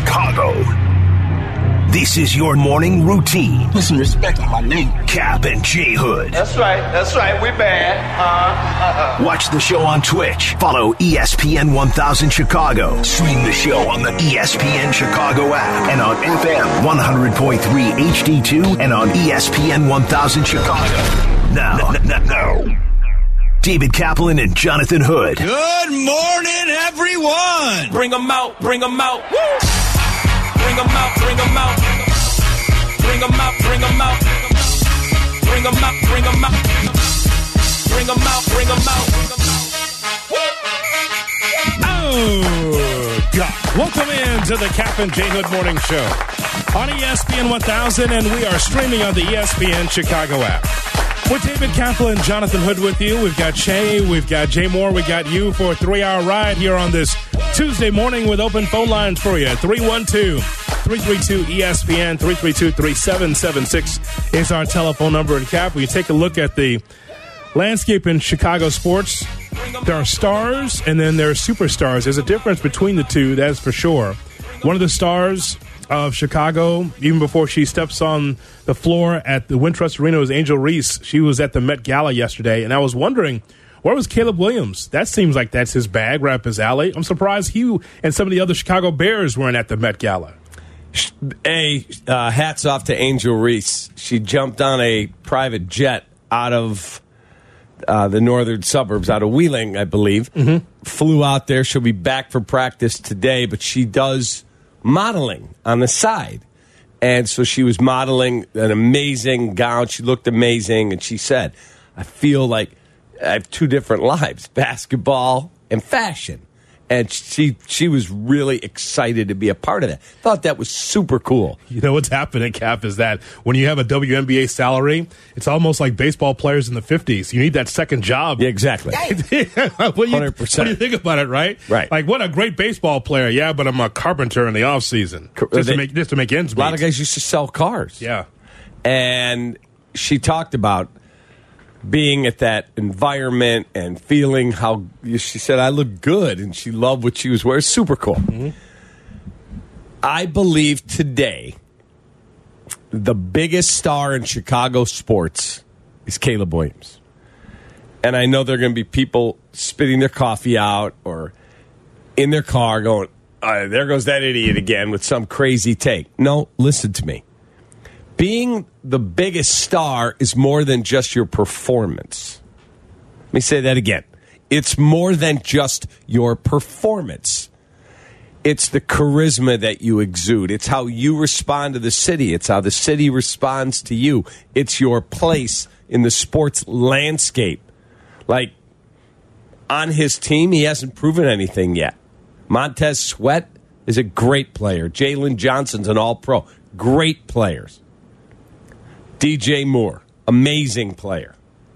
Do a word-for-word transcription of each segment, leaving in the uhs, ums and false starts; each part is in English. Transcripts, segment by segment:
Chicago. This is your morning routine. Put some respect on my name. Cap and J Hood. That's right. That's right. We bad. Uh, uh, uh. Watch the show on Twitch. Follow E S P N one thousand Chicago. Stream the show on the E S P N Chicago app and on F M one hundred point three H D two and on E S P N one thousand Chicago. Now, n- n- now, David Kaplan and Jonathan Hood. Good morning, everyone. Bring them out. Bring them out. Woo! Bring them out, bring them out. Bring them out, bring them out. Bring them out, bring them out. Bring them out, bring them out. Oh, God. Welcome in to the Cap and J Hood Morning Show on E S P N one thousand, and we are streaming on the E S P N Chicago app. With David Kaplan and Jonathan Hood with you. We've got Shay, we've got Jay Moore, we got you for a three-hour ride here on this Tuesday morning with open phone lines for you. three one two, three three two, E S P N, three three two, three seven seven six is our telephone number. And Cap, we take a look at the landscape in Chicago sports. There are stars and then there are superstars. There's a difference between the two, that's for sure. One of the stars of Chicago, even before she steps on the floor at the Wintrust Arena, was Angel Reese. She was at the Met Gala yesterday, and I was wondering, where was Caleb Williams? That seems like that's his bag, right up his alley. I'm surprised he and some of the other Chicago Bears weren't at the Met Gala. A, uh, hats off to Angel Reese. She jumped on a private jet out of uh, the northern suburbs, out of Wheeling, I believe. Mm-hmm. Flew out there. She'll be back for practice today, but she does modeling on the side. And so she was modeling an amazing gown. She looked amazing. And she said, I feel like I have two different lives, basketball and fashion. And she she was really excited to be a part of that. Thought that was super cool. You know what's happening, Cap, is that when you have a W N B A salary, it's almost like baseball players in the fifties. You need that second job. Yeah, exactly. what, do you, one hundred percent. What do you think about it, right? Right. Like, what a great baseball player. Yeah, but I'm a carpenter in the offseason. Just, they, to make, just to make ends meet. A lot of guys used to sell cars. Yeah. And she talked about being at that environment and feeling how, she said, I look good, and she loved what she was wearing. Super cool. Mm-hmm. I believe today the biggest star in Chicago sports is Caleb Williams. And I know there are going to be people spitting their coffee out or in their car going, uh, there goes that idiot again with some crazy take. No, listen to me. Being the biggest star is more than just your performance. Let me say that again. It's more than just your performance. It's the charisma that you exude. It's how you respond to the city. It's how the city responds to you. It's your place in the sports landscape. Like, on his team, he hasn't proven anything yet. Montez Sweat is a great player. Jalen Johnson's an all-pro. Great players. D J Moore, amazing player.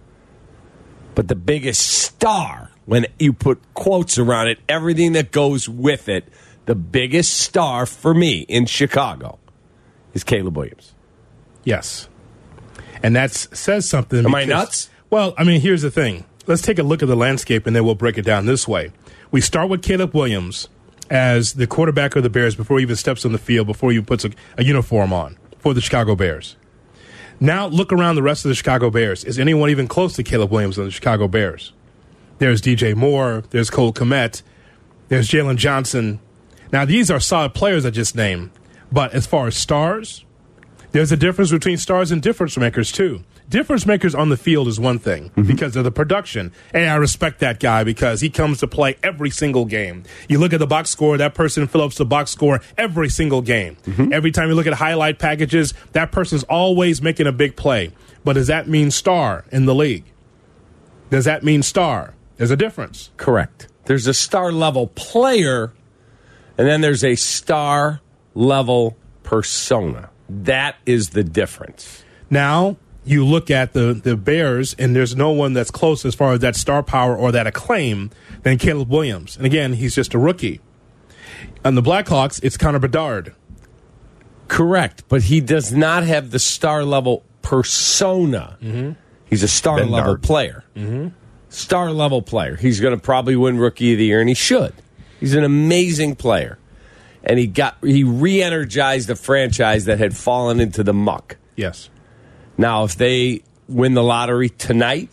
But the biggest star, when you put quotes around it, everything that goes with it, the biggest star for me in Chicago is Caleb Williams. Yes. And that says something. Am because, I nuts? Well, I mean, here's the thing. Let's take a look at the landscape, and then we'll break it down this way. We start with Caleb Williams as the quarterback of the Bears before he even steps on the field, before he puts a, a uniform on for the Chicago Bears. Now look around the rest of the Chicago Bears. Is anyone even close to Caleb Williams on the Chicago Bears? There's D J Moore. There's Cole Kmet. There's Jalen Johnson. Now, these are solid players I just named. But as far as stars, there's a difference between stars and difference makers, too. Difference makers on the field is one thing mm-hmm. because of the production. And I respect that guy because he comes to play every single game. You look at the box score, that person fills up the box score every single game. Mm-hmm. Every time you look at highlight packages, that person's always making a big play. But does that mean star in the league? Does that mean star? There's a difference. Correct. There's a star-level player, and then there's a star-level persona. That is the difference. Now, you look at the, the Bears, and there's no one that's close as far as that star power or that acclaim than Caleb Williams. And again, he's just a rookie. On the Blackhawks, it's Connor Bedard. Correct, but he does not have the star-level persona. Mm-hmm. He's a star-level player. Mm-hmm. Star-level player. He's going to probably win Rookie of the Year, and he should. He's an amazing player. and he got he re-energized a franchise that had fallen into the muck. Yes. Now, if they win the lottery tonight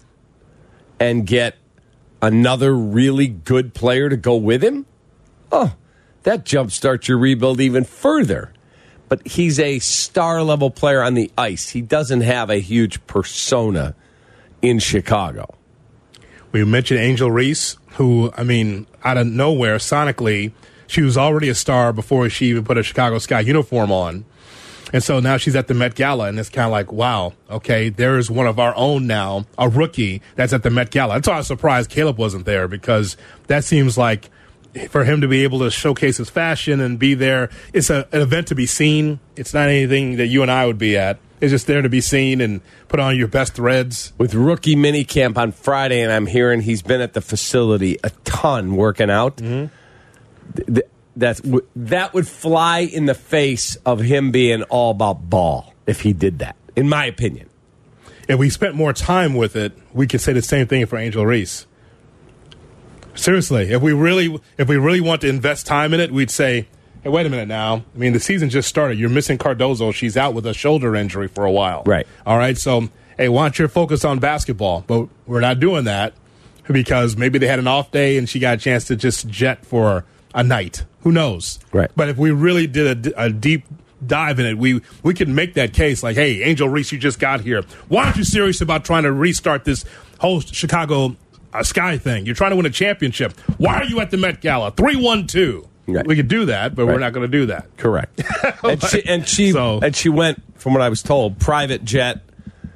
and get another really good player to go with him, oh, that jumpstarts your rebuild even further. But he's a star-level player on the ice. He doesn't have a huge persona in Chicago. We mentioned Angel Reese, who, I mean, out of nowhere, sonically, she was already a star before she even put a Chicago Sky uniform on. And so now she's at the Met Gala, and it's kind of like, wow, okay, there's one of our own now, a rookie that's at the Met Gala. That's why I was surprised Caleb wasn't there, because that seems like for him to be able to showcase his fashion and be there, it's a, an event to be seen. It's not anything that you and I would be at. It's just there to be seen and put on your best threads. With rookie minicamp on Friday, and I'm hearing he's been at the facility a ton working out, mm-hmm. th- that's, that would fly in the face of him being all about ball if he did that, in my opinion. If we spent more time with it, we could say the same thing for Angel Reese. Seriously, if we really if we really want to invest time in it, we'd say, hey, wait a minute now. I mean, the season just started. You're missing Cardozo. She's out with a shoulder injury for a while. Right. All right, so, hey, why don't you focus on basketball? But we're not doing that because maybe they had an off day and she got a chance to just jet for a night. Who knows? Right. But if we really did a, a deep dive in it, we, we could make that case like, hey, Angel Reese, you just got here. Why aren't you serious about trying to restart this whole Chicago a Sky thing? You're trying to win a championship. Why are you at the Met Gala? three one two Right. We could do that, but right. we're not going to do that. Correct. and she and she, so, and she went, from what I was told, private jet,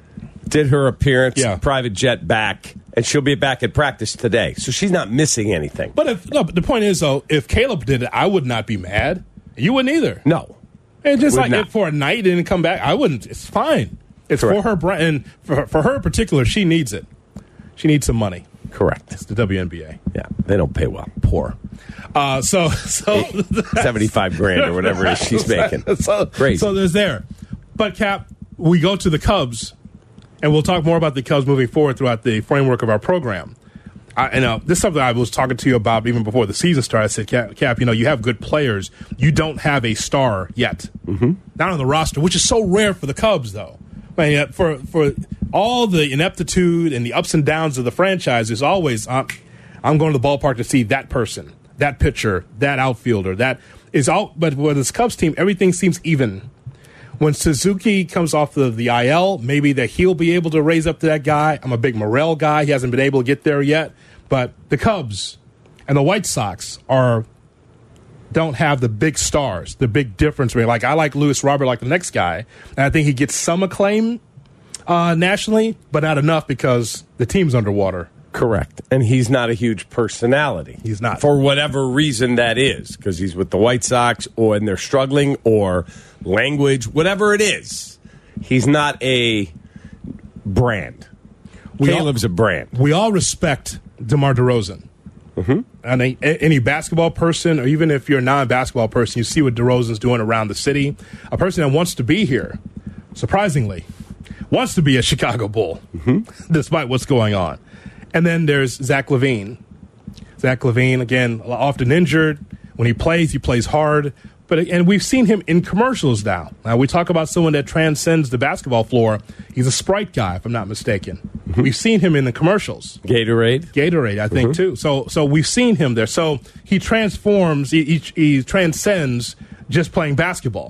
did her appearance, yeah. private jet back, and she'll be back at practice today. So she's not missing anything. But if no, but the point is, though, if Caleb did it, I would not be mad. You wouldn't either. No. And just like it for a night and come back, I wouldn't. It's fine. It's Correct. for her brand. And for, for her in particular, she needs it. She needs some money. Correct. It's the W N B A. Yeah, they don't pay well. Poor. Uh, so, so seventy-five grand or whatever it is she's making. So, Crazy. So there's there. But Cap, we go to the Cubs, and we'll talk more about the Cubs moving forward throughout the framework of our program. I, and uh, this is something I was talking to you about even before the season started. I said, Cap, Cap you know, you have good players. You don't have a star yet, mm-hmm. not on the roster, which is so rare for the Cubs, though. I mean, for for all the ineptitude and the ups and downs of the franchise, there's always uh, I'm going to the ballpark to see that person, that pitcher, that outfielder. That is all. But with this Cubs team, everything seems even. When Suzuki comes off the, the I L, maybe that he'll be able to raise up to that guy. I'm a big Morel guy. He hasn't been able to get there yet. But the Cubs and the White Sox are don't have the big stars, the big difference. Like I like Luis Robert like the next guy, and I think he gets some acclaim uh, nationally, but not enough because the team's underwater. Correct. And he's not a huge personality. He's not. For whatever reason that is, because he's with the White Sox or and they're struggling or language, whatever it is. He's not a brand. We Caleb's all, a brand. We all respect DeMar DeRozan. Mm-hmm. And a, any basketball person, or even if you're a non-basketball person, you see what DeRozan's doing around the city. A person that wants to be here, surprisingly, wants to be a Chicago Bull, mm-hmm. despite what's going on. And then there's Zach LaVine. Zach LaVine, again, often injured. When he plays, he plays hard. But and we've seen him in commercials now. Now, we talk about someone that transcends the basketball floor. He's a Sprite guy, if I'm not mistaken. Mm-hmm. We've seen him in the commercials. Gatorade? Gatorade, I think, mm-hmm. too. So so we've seen him there. So he transforms, he, he, he transcends just playing basketball.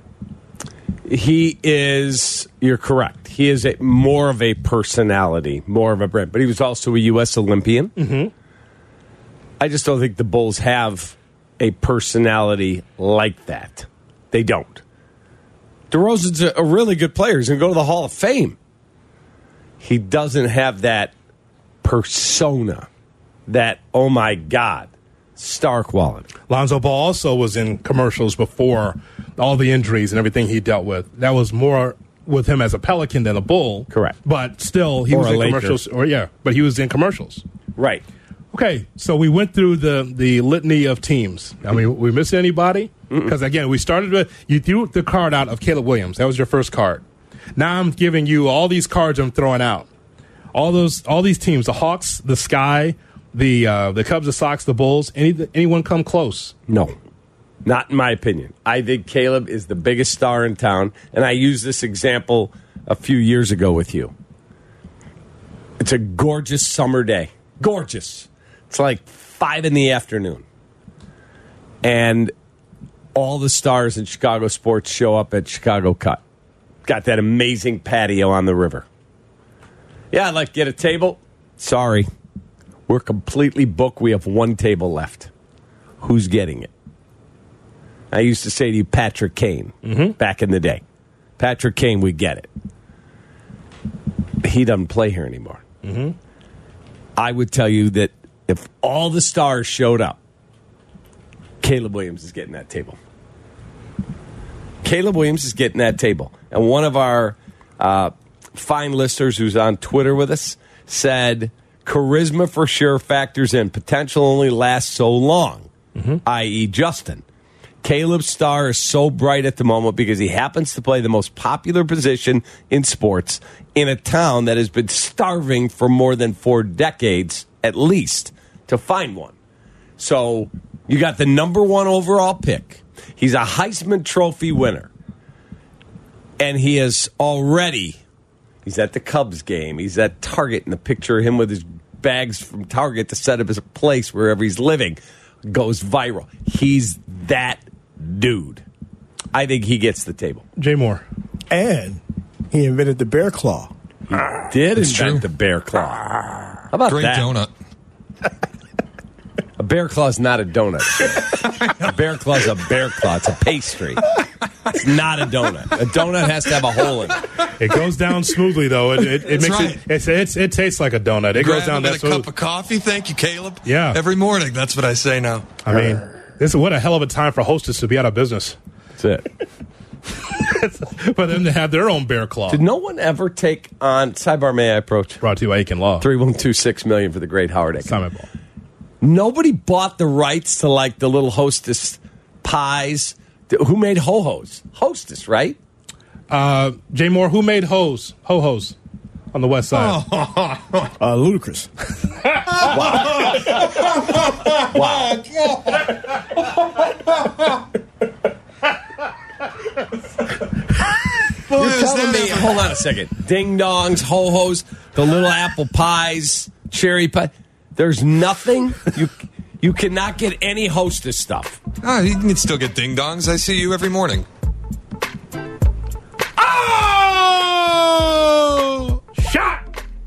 He is, you're correct. He is a, more of a personality, more of a brand. But he was also a U S Olympian. Mm-hmm. I just don't think the Bulls have a personality like that. They don't. DeRozan's a, a really good player. He's going to go to the Hall of Fame. He doesn't have that persona, that, oh my God, star quality. Lonzo Ball also was in commercials before all the injuries and everything he dealt with. That was more with him as a Pelican than a Bull. Correct. But still, he or was in Laker. commercials. Or yeah, but he was in commercials. Right. Okay, so we went through the, the litany of teams. I mean, we missed anybody? Because, again, we started with, you threw the card out of Caleb Williams. That was your first card. Now I'm giving you all these cards I'm throwing out. All those, all these teams, the Hawks, the Sky, the uh, the Cubs, the Sox, the Bulls. Any, anyone come close? No. Not in my opinion. I think Caleb is the biggest star in town, and I used this example a few years ago with you. It's a gorgeous summer day. Gorgeous. It's like five in the afternoon. And all the stars in Chicago sports show up at Chicago Cut. Got that amazing patio on the river. Yeah, I'd like to get a table. Sorry. We're completely booked. We have one table left. Who's getting it? I used to say to you, Patrick Kane, mm-hmm. back in the day. Patrick Kane, we get it. He doesn't play here anymore. Mm-hmm. I would tell you that if all the stars showed up, Caleb Williams is getting that table. Caleb Williams is getting that table. And one of our uh, fine listeners who's on Twitter with us said, charisma for sure factors in. Potential only lasts so long, mm-hmm. that is. Justin. Caleb's star is so bright at the moment because he happens to play the most popular position in sports in a town that has been starving for more than four decades, at least, to find one. So you got the number one overall pick. He's a Heisman Trophy winner. And he is already, he's at the Cubs game. He's at Target in the picture of him with his bags from Target to set up his place wherever he's living. Goes viral. He's that dude. I think he gets the table. Jay Moore. And he invented the bear claw. He did That's invent true. the bear claw. How about Great that? Great donut. A bear claw is not a donut. A bear claw is a bear claw. It's a pastry. It's not a donut. A donut has to have a hole in it. It goes down smoothly, though. It, it, it makes right. it, it's, it's, it tastes like a donut. It Grab goes down that that smooth. smooth. A cup of coffee, thank you, Caleb. Yeah. Every morning, that's what I say now. I mean, this is what a hell of a time for Hostess to be out of business. That's it. For them to have their own bear claw. Did no one ever take on, sidebar may I approach? Brought to you by Aiken Law. three one two six million for the great Howard Aiken. Simon Ball. Nobody bought the rights to like the little Hostess pies. Who made Ho-Hos? Hostess, right? Uh, Jay Moore, who made Ho's? Ho-Hos on the west side. Oh. uh, Ludacris. Wow. Wow. You're telling me, hold on a second. Ding dongs, ho-hos, the little apple pies, cherry pie. There's nothing. You you cannot get any Hostess stuff. Oh, you can still get ding dongs. I see you every morning. Oh! Shot!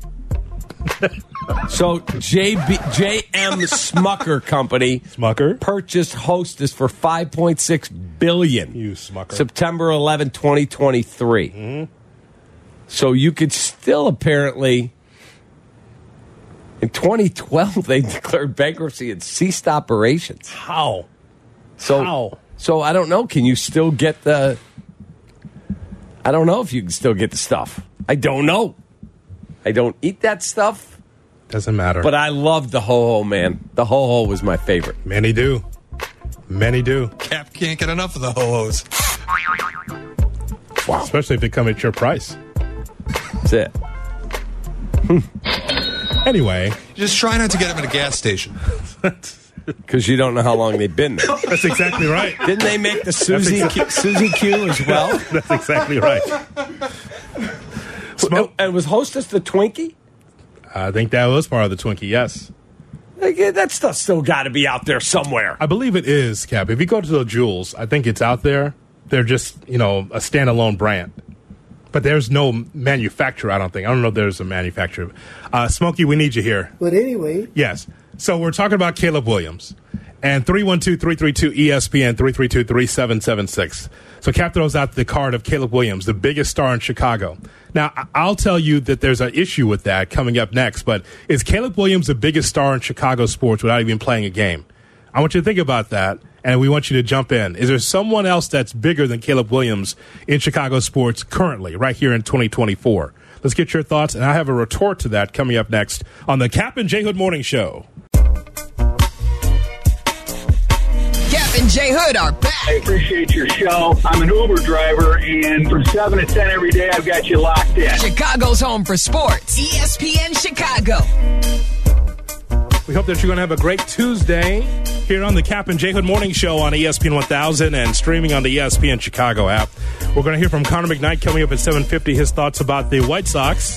So J B, J M Smucker Company Smucker purchased Hostess for five point six billion dollars. You Smucker. September eleventh, twenty twenty-three. Mm-hmm. So you could still apparently, in twenty twelve, they declared bankruptcy and ceased operations. How? So, How? So I don't know. Can you still get the? I don't know if you can still get the stuff. I don't know. I don't eat that stuff. Doesn't matter. But I love the ho-ho, man. The ho-ho was my favorite. Many do. Many do. Cap can't get enough of the ho-hos. Wow. Especially if they come at your price. That's it. Anyway. Just try not to get them at a gas station. Because you don't know how long they've been there. That's exactly right. Didn't they make the Suzy, exa- Q, Suzy Q as well? That's exactly right. Smoke. And was Hostess the Twinkie? I think that was part of the Twinkie, yes. Like, that stuff still got to be out there somewhere. I believe it is, Cap. If you go to the Jewels, I think it's out there. They're just, you know, a standalone brand. But there's no manufacturer, I don't think. I don't know if there's a manufacturer. Uh, Smokey, we need you here. But anyway. Yes. So we're talking about Caleb Williams. And three one two, three three two, E S P N, three three two, three seven seven six. So Cap throws out the card of Caleb Williams, the biggest star in Chicago. Now, I'll tell you that there's an issue with that coming up next, but is Caleb Williams the biggest star in Chicago sports without even playing a game? I want you to think about that, and we want you to jump in. Is there someone else that's bigger than Caleb Williams in Chicago sports currently, right here in twenty twenty-four? Let's get your thoughts, and I have a retort to that coming up next on the Cap and J Hood Morning Show. Cap and J Hood are back. I appreciate your show. I'm an Uber driver, and from seven to ten every day, I've got you locked in. Chicago's home for sports. E S P N Chicago. We hope that you're going to have a great Tuesday here on the Cap and J Hood Morning Show on E S P N one thousand and streaming on the E S P N Chicago app. We're going to hear from Connor McKnight coming up at seven fifty, his thoughts about the White Sox.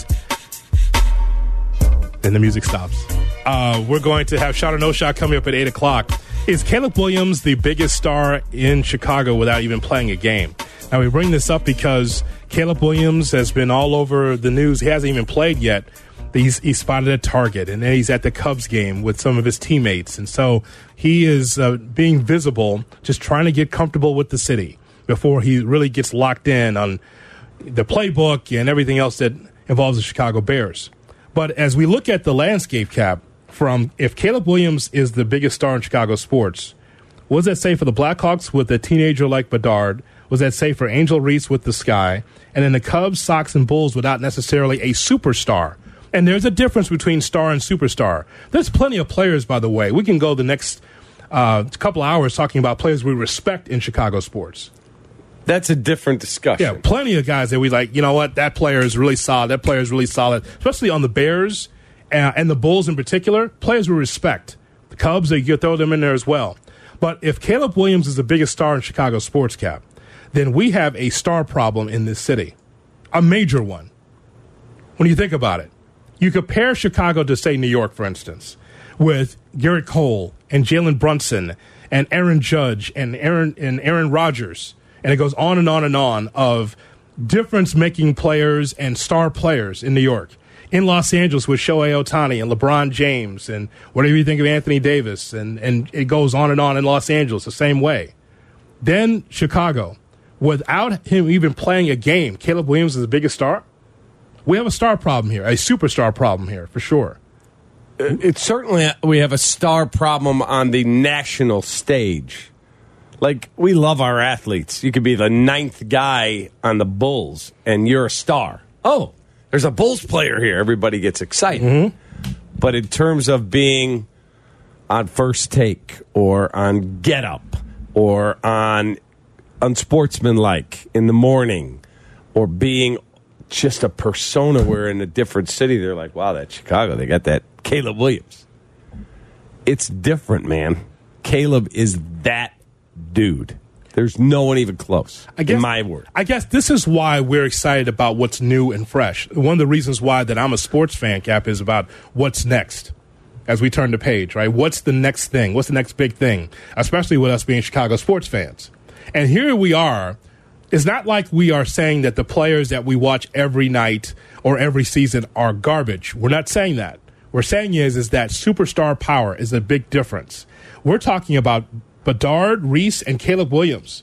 Then the music stops. Uh, we're going to have Shot or No Shot coming up at eight o'clock. Is Caleb Williams the biggest star in Chicago without even playing a game? Now, we bring this up because Caleb Williams has been all over the news. He hasn't even played yet. He's, he's spotted at Target, and then he's at the Cubs game with some of his teammates. And so he is uh, being visible, just trying to get comfortable with the city before he really gets locked in on the playbook and everything else that involves the Chicago Bears. But as we look at the landscape, Cap, from if Caleb Williams is the biggest star in Chicago sports, what does that say for the Blackhawks with a teenager like Bedard? What does that say for Angel Reese with the Sky? And then the Cubs, Sox, and Bulls without necessarily a superstar. And there's a difference between star and superstar. There's plenty of players, by the way. We can go the next uh, couple hours talking about players we respect in Chicago sports. That's a different discussion. Yeah, plenty of guys that we like, you know what, that player is really solid. That player is really solid, especially on the Bears uh, and the Bulls in particular. Players we respect. The Cubs, you could throw them in there as well. But if Caleb Williams is the biggest star in Chicago sports, Cap, then we have a star problem in this city, a major one. When you think about it, you compare Chicago to, say, New York, for instance, with Garrett Cole and Jalen Brunson and Aaron Judge and Aaron and Aaron Rodgers, and it goes on and on and on of difference-making players and star players in New York. In Los Angeles with Shohei Ohtani and LeBron James and whatever you think of Anthony Davis, and, and it goes on and on in Los Angeles the same way. Then Chicago, without him even playing a game, Caleb Williams is the biggest star. We have a star problem here, a superstar problem here, for sure. It's certainly, we have a star problem on the national stage. Like, we love our athletes. You could be the ninth guy on the Bulls, and you're a star. Oh, there's a Bulls player here. Everybody gets excited. Mm-hmm. But in terms of being on First Take or on Get Up or on Unsportsmanlike in the morning or being just a persona where in a different city, they're like, wow, that's Chicago. They got that Caleb Williams. It's different, man. Caleb is that dude. There's no one even close, I guess, in my word. I guess this is why we're excited about what's new and fresh. One of the reasons why that I'm a sports fan, Cap, is about what's next as we turn the page, right? What's the next thing? What's the next big thing? Especially with us being Chicago sports fans. And here we are. It's not like we are saying that the players that we watch every night or every season are garbage. We're not saying that. What we're saying is, is that superstar power is a big difference. We're talking about Bedard, Reese, and Caleb Williams.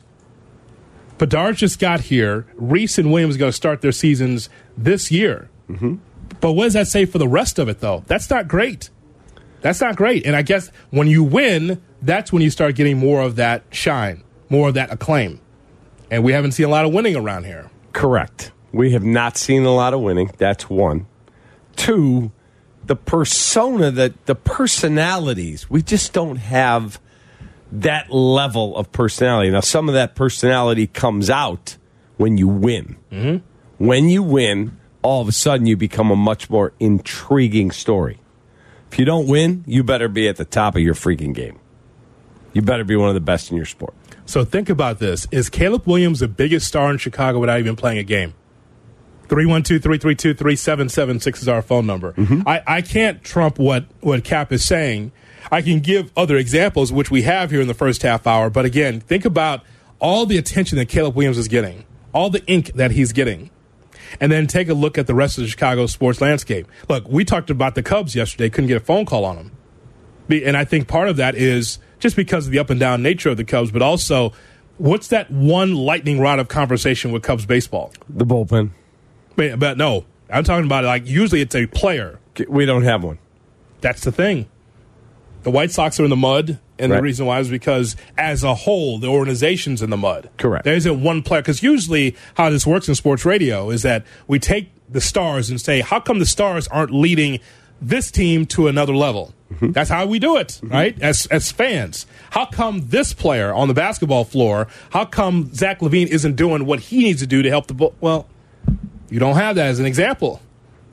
Bedard just got here. Reese and Williams are going to start their seasons this year. Mm-hmm. But what does that say for the rest of it, though? That's not great. That's not great. And I guess when you win, that's when you start getting more of that shine, more of that acclaim. And we haven't seen a lot of winning around here. Correct. We have not seen a lot of winning. That's one. Two, the persona, that the personalities, we just don't have that level of personality. Now, some of that personality comes out when you win. Mm-hmm. When you win, all of a sudden you become a much more intriguing story. If you don't win, you better be at the top of your freaking game. You better be one of the best in your sport. So think about this. Is Caleb Williams the biggest star in Chicago without even playing a game? three one two, three three two, three seven seven six is our phone number. Mm-hmm. I, I can't trump what, what Cap is saying. I can give other examples, which we have here in the first half hour. But again, think about all the attention that Caleb Williams is getting, all the ink that he's getting, and then take a look at the rest of the Chicago sports landscape. Look, we talked about the Cubs yesterday, couldn't get a phone call on them. And I think part of that is just because of the up-and-down nature of the Cubs, but also what's that one lightning rod of conversation with Cubs baseball? The bullpen. But, but no, I'm talking about it like usually it's a player. We don't have one. That's the thing. The White Sox are in the mud, and right. The reason why is because as a whole, the organization's in the mud. Correct. There isn't one player, because usually how this works in sports radio is that we take the stars and say, how come the stars aren't leading this team to another level? Mm-hmm. That's how we do it, mm-hmm. right? As as fans. How come this player on the basketball floor, how come Zach LaVine isn't doing what he needs to do to help the ball? Well, you don't have that as an example.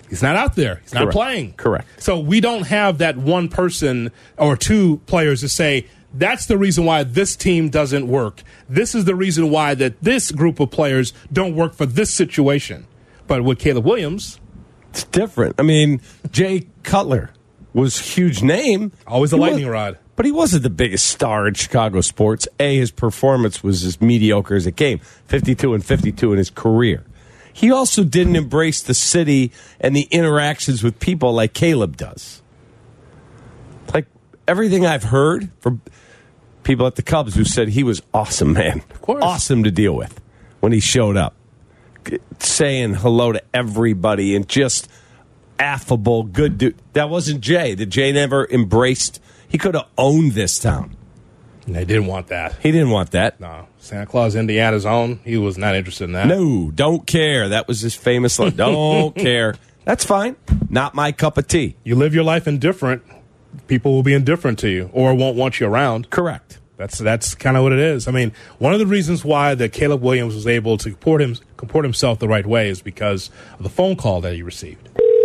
He's not out there. He's not Correct. playing. Correct. So we don't have that one person or two players to say, that's the reason why this team doesn't work. This is the reason why that this group of players don't work for this situation. But with Caleb Williams, it's different. I mean, Jay Cutler was a huge name. Always a He lightning was, rod. But he wasn't the biggest star in Chicago sports. A, his performance was as mediocre as it came. fifty-two and fifty-two in his career. He also didn't embrace the city and the interactions with people like Caleb does. Like everything I've heard from people at the Cubs who said he was awesome, man. Of course. Awesome to deal with when he showed up. Saying hello to everybody and just affable, good dude. That wasn't Jay. That Jay never embraced. He could have owned this town. They didn't want that. He didn't want that. No. Santa Claus, Indiana's own. He was not interested in that. No, don't care. That was his famous line. Don't care. That's fine. Not my cup of tea. You live your life indifferent, people will be indifferent to you or won't want you around. Correct. That's that's kind of what it is. I mean, one of the reasons why that Caleb Williams was able to comport, him, comport himself the right way is because of the phone call that he received.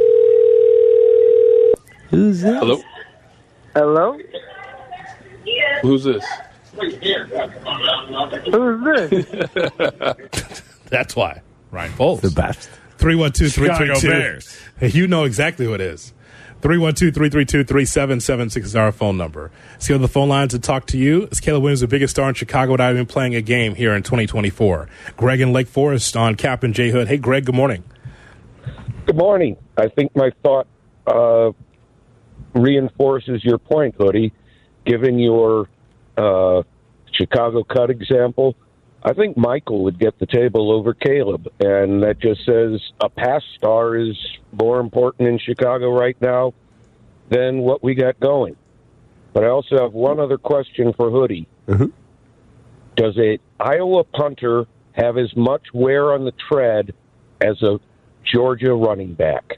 Who's that? Hello? Hello? Who's this? Who's this? That's why. Ryan Poles. The best. three one two, three three two. Chicago Bears. You know exactly who it is. three one two, three three two, three seven seven six is our phone number. See on the phone line to talk to you. Is Caleb Williams the biggest star in Chicago without even playing a game here in twenty twenty-four? Greg in Lake Forest on Cap and J Hood. Hey, Greg, good morning. Good morning. I think my thought uh, reinforces your point, Hoodie. Given your uh, Chicago Cut example, I think Michael would get the table over Caleb, and that just says a past star is more important in Chicago right now than what we got going. But I also have one other question for Hoodie. Mm-hmm. Does a Iowa punter have as much wear on the tread as a Georgia running back?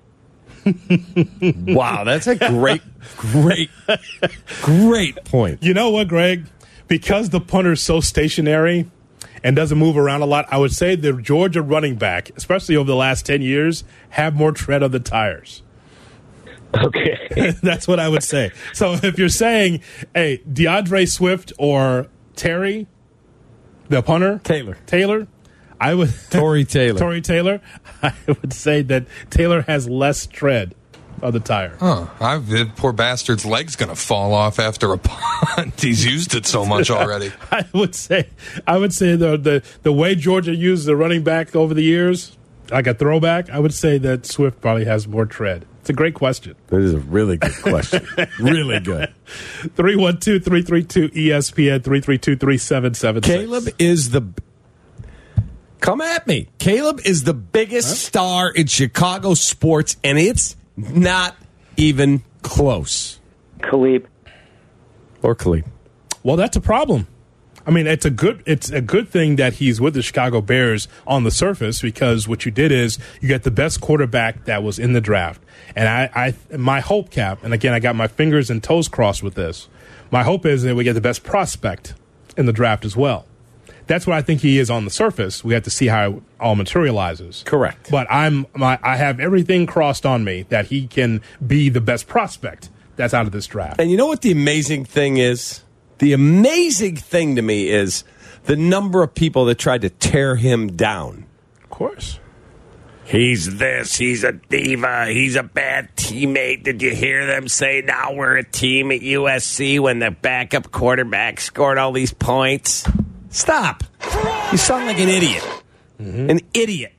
Wow, that's a great, great, great point. You know what, Greg? Because the punter's so stationary and doesn't move around a lot, I would say the Georgia running back, especially over the last ten years, have more tread on the tires. Okay. That's what I would say. So if you're saying, hey, DeAndre Swift or Terry, the punter, Taylor. Taylor, I would Tory Taylor. Tory Taylor, I would say that Taylor has less tread on the tire. Huh. I, the poor bastard's leg's going to fall off after a punt. He's used it so much already. I would say I would say the, the the way Georgia used the running back over the years, like a throwback, I would say that Swift probably has more tread. It's a great question. That is a really good question. Really good. three one two, three three two, E S P N, three three two, three seven seven six. Caleb is the... Come at me. Caleb is the biggest huh? star in Chicago sports, and it's not even close. Khalib. Or Khalib. Well, that's a problem. I mean, it's a good it's a good thing that he's with the Chicago Bears on the surface, because what you did is you got the best quarterback that was in the draft. And I, I my hope, Cap, and again, I got my fingers and toes crossed with this. My hope is that we get the best prospect in the draft as well. That's what I think he is on the surface. We have to see how it all materializes. Correct. But I'm my, I have everything crossed on me that he can be the best prospect that's out of this draft. And you know what the amazing thing is? The amazing thing to me is the number of people that tried to tear him down. Of course. He's this, he's a diva, he's a bad teammate. Did you hear them say, now we're a team at U S C when the backup quarterback scored all these points? Stop. You sound like an idiot. Mm-hmm. An idiot.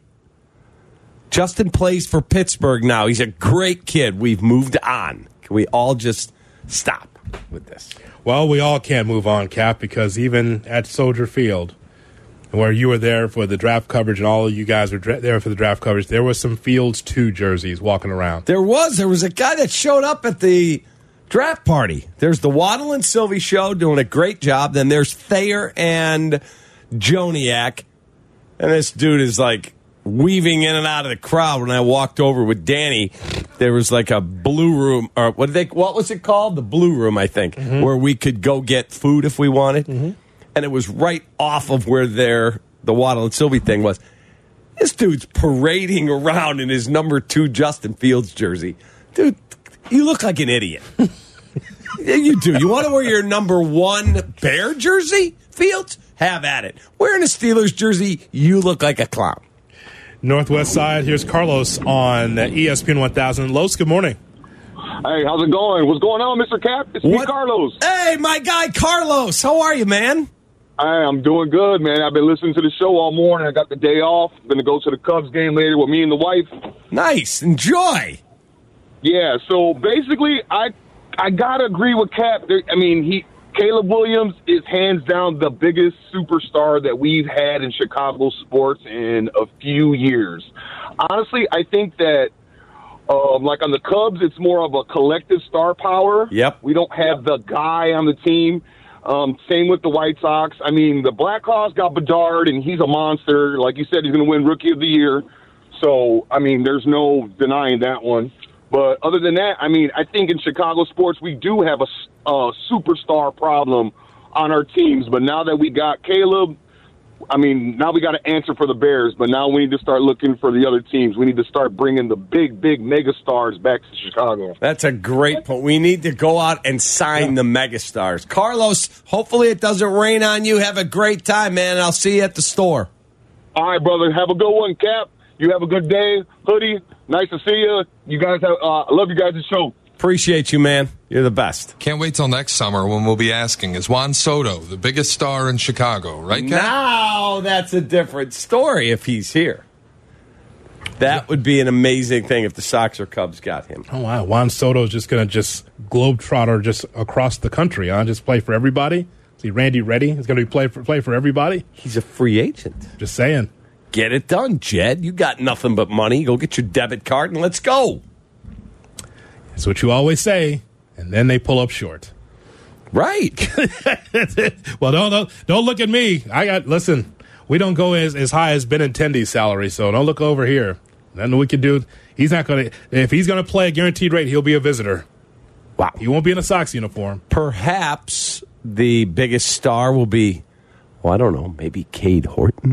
Justin plays for Pittsburgh now. He's a great kid. We've moved on. Can we all just stop with this? Well, we all can't move on, Cap, because even at Soldier Field, where you were there for the draft coverage and all of you guys were dra- there for the draft coverage, there was some Fields two jerseys walking around. There was. There was a guy that showed up at the draft party. There's the Waddle and Sylvie show doing a great job. Then there's Thayer and Joniak. And this dude is like weaving in and out of the crowd. When I walked over with Danny, there was like a blue room, or what did they, what was it called? The blue room, I think, mm-hmm. where we could go get food if we wanted. Mm-hmm. And it was right off of where their the Waddle and Sylvie thing was. This dude's parading around in his number two Justin Fields jersey. Dude, you look like an idiot. You do. You want to wear your number one Bear jersey, Fields? Have at it. Wearing a Steelers jersey, you look like a clown. Northwest side, here's Carlos on E S P N one thousand. Los, good morning. Hey, how's it going? What's going on, Mister Cap? It's me, Carlos. Hey, my guy, Carlos. How are you, man? Hey, I'm doing good, man. I've been listening to the show all morning. I got the day off. Going to go to the Cubs game later with me and the wife. Nice. Enjoy. Yeah, so basically, I I got to agree with Cap. There, I mean, he Caleb Williams is hands down the biggest superstar that we've had in Chicago sports in a few years. Honestly, I think that Um, like on the Cubs, it's more of a collective star power. Yep. We don't have the guy on the team. Um, same with the White Sox. I mean, the Blackhawks got Bedard, and he's a monster. Like you said, he's going to win Rookie of the Year. So, I mean, there's no denying that one. But other than that, I mean, I think in Chicago sports, we do have a, a superstar problem on our teams. But now that we got Caleb, I mean, now we got to answer for the Bears, but now we need to start looking for the other teams. We need to start bringing the big, big mega stars back to Chicago. That's a great point. We need to go out and sign the mega stars. Carlos, hopefully it doesn't rain on you. Have a great time, man. I'll see you at the store. All right, brother. Have a good one, Cap. You have a good day. Hoodie, nice to see you. You guys have, uh, I love you guys' show. Appreciate you, man. You're the best. Can't wait till next summer when we'll be asking, is Juan Soto the biggest star in Chicago, right, Cap? Now that's a different story if he's here. That would be an amazing thing if the Sox or Cubs got him. Oh, wow. Juan Soto's just going to just globetrotter just across the country, huh? Just play for everybody. See, Randy Reddy is going to play for, play for everybody. He's a free agent. Just saying. Get it done, Jed. You got nothing but money. Go get your debit card and let's go. That's what you always say, and then they pull up short. Right. Well, don't, don't don't look at me. I got listen. We don't go as, as high as Benintendi's salary, so don't look over here. Nothing we can do. He's not going to. If he's going to play a guaranteed rate, he'll be a visitor. Wow. He won't be in a Sox uniform. Perhaps the biggest star will be, well, I don't know, maybe Cade Horton.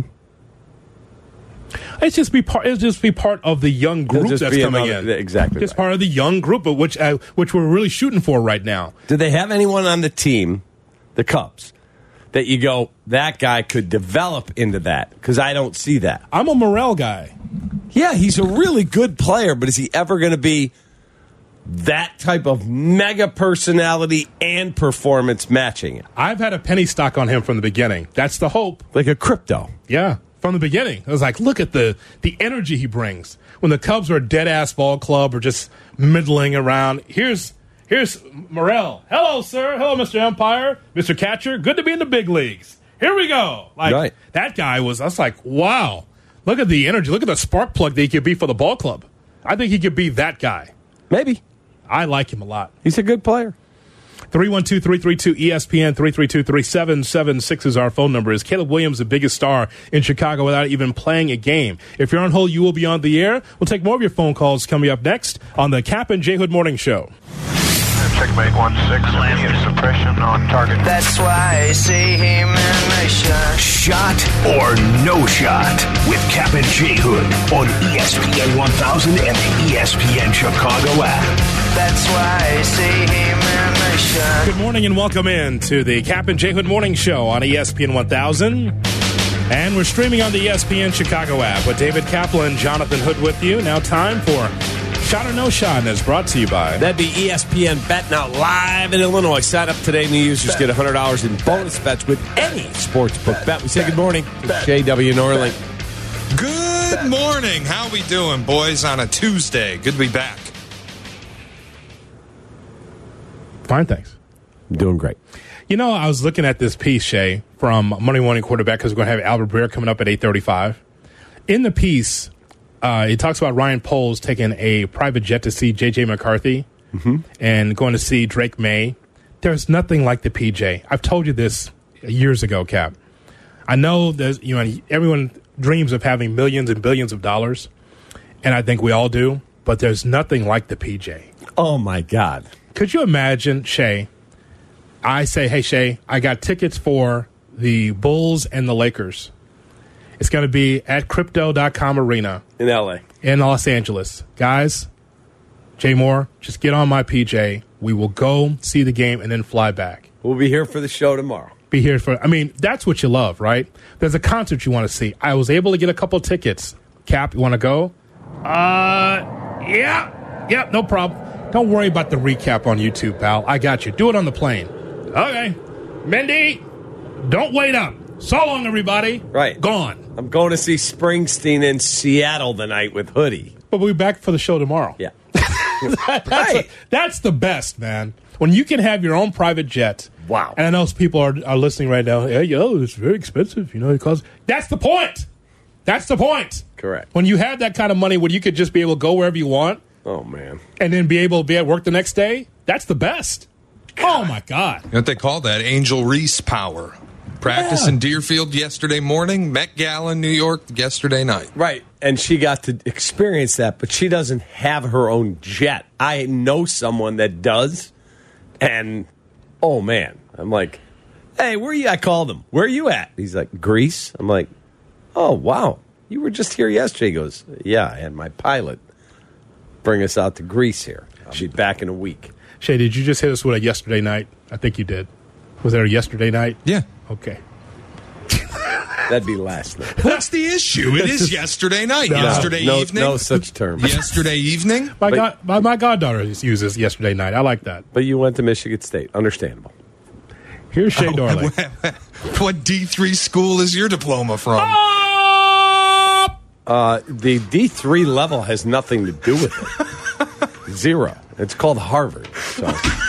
It's just be part. It's just be part of the young group that's coming another, in. Exactly, just right. part of the young group, of which uh, which we're really shooting for right now. Do they have anyone on the team, the Cubs, that you go, that guy could develop into that? Because I don't see that. I'm a Morel guy. Yeah, he's a really good player, but is he ever going to be that type of mega personality and performance matching it? I've had a penny stock on him from the beginning. That's the hope. Like a crypto. Yeah. From the beginning, I was like, look at the the energy he brings. When the Cubs are a dead-ass ball club or just middling around, here's here's Morel. Hello, sir. Hello, Mister Umpire, Mister Catcher. Good to be in the big leagues. Here we go. Like right. That guy was, I was like, wow. Look at the energy. Look at the spark plug that he could be for the ball club. I think he could be that guy. Maybe. I like him a lot. He's a good player. three one two, three three two, E S P N, three three two, three seven seven six is our phone number. Is Caleb Williams the biggest star in Chicago without even playing a game? If you're on hold, you will be on the air. We'll take more of your phone calls coming up next on the Cap and J Hood Morning Show. Checkmate one six, immediate suppression on target. That's why I see him in my shot. Shot or no shot with Cap and J Hood on E S P N one thousand and the E S P N Chicago app. That's why I see him in my shot. Good morning and welcome in to the Cap and J Hood Morning Show on E S P N one thousand. And we're streaming on the E S P N Chicago app with David Kaplan, Jonathan Hood with you. Now time for Shot or No Shot, and is brought to you by... That'd be E S P N Bet, now live in Illinois. Sign up today. New users get one hundred dollars in bonus bets with any sportsbook bet. We say good morning to J W Norling. Good morning. How we doing, boys, on a Tuesday? Good to be back. Fine, thanks. I'm doing great. You know, I was looking at this piece, Shay, from Monday Morning Quarterback, because we're going to have Albert Breer coming up at eight thirty-five. In the piece, uh, it talks about Ryan Poles taking a private jet to see J J McCarthy mm-hmm. and going to see Drake May. There's nothing like the P J. I've told you this years ago, Cap. I know that, you know, everyone dreams of having millions and billions of dollars, and I think we all do, but there's nothing like the P J. Oh, my God. Could you imagine, Shay, I say, hey, Shay, I got tickets for the Bulls and the Lakers. It's going to be at Crypto dot com Arena. In L A. In Los Angeles. Guys, Jay Moore, just get on my P J. We will go see the game and then fly back. We'll be here for the show tomorrow. Be here for, I mean, that's what you love, right? There's a concert you want to see. I was able to get a couple tickets. Cap, you want to go? Uh, yeah. Yeah, no problem. Don't worry about the recap on YouTube, pal. I got you. Do it on the plane. Okay. Mindy, don't wait up. So long, everybody. Right. Gone. I'm going to see Springsteen in Seattle tonight with Hoodie. But we'll be back for the show tomorrow. Yeah. that's, right. a, that's the best, man. When you can have your own private jet. Wow. And I know people are, are listening right now. Hey, yo, it's very expensive. You know, it costs. That's the point. That's the point. Correct. When you have that kind of money where you could just be able to go wherever you want. Oh, man. And then be able to be at work the next day. That's the best. God. Oh, my God. You know what they call that? Angel Reese power. Practice yeah. in Deerfield yesterday morning, Met Gala in New York yesterday night. Right, and she got to experience that, but she doesn't have her own jet. I know someone that does, and, oh, man. I'm like, hey, where are you? I called him. Where are you at? He's like, Greece. I'm like, oh, wow. You were just here yesterday. He goes, yeah, I had my pilot bring us out to Greece here. I'll be back in a week. Shay, did you just hit us with a yesterday night? I think you did. Was there a yesterday night? Yeah. Okay. That'd be last night. What's the issue? It is yesterday night. No, yesterday no, evening? No such term. Yesterday evening? My, But- god, my, my goddaughter uses yesterday night. I like that. But you went to Michigan State. Understandable. Here's Shay Darling. What D three school is your diploma from? Uh, the D three level has nothing to do with it. Zero. It's called Harvard. So.